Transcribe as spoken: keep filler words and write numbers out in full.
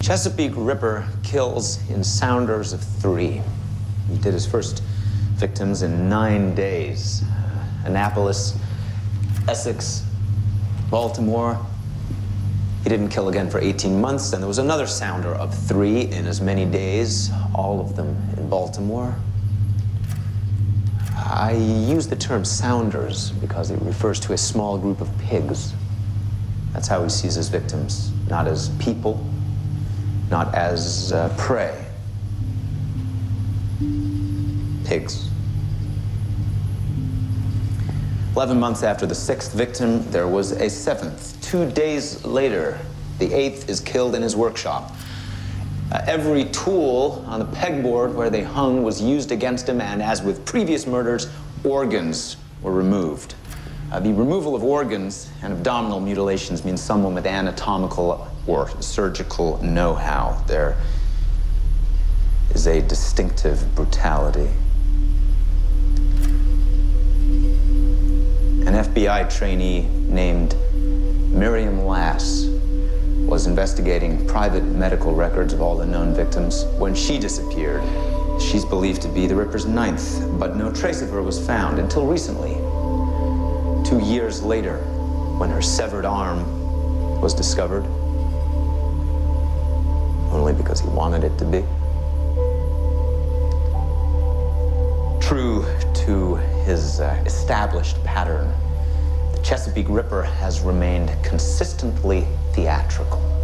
Chesapeake Ripper kills in sounders of three. He did his first victims in nine days. Annapolis, Essex, Baltimore. He didn't kill again for eighteen months, and there was another sounder of three in as many days, all of them in Baltimore. I use the term sounders because it refers to a small group of pigs. That's how he sees his victims, not as people, not as uh, prey. Pigs. Eleven months after the sixth victim, there was a seventh. Two days later, the eighth is killed in his workshop. Uh, every tool on the pegboard where they hung was used against him, and as with previous murders, organs were removed. Uh, the removal of organs and abdominal mutilations means someone with anatomical or surgical know-how. There is a distinctive brutality. An F B I trainee named Miriam Lass was investigating private medical records of all the known victims when she disappeared. She's believed to be the Ripper's ninth, but no trace of her was found until recently. Two years later, when her severed arm was discovered, only because he wanted it to be. True to his uh, established pattern, the Chesapeake Ripper has remained consistently theatrical.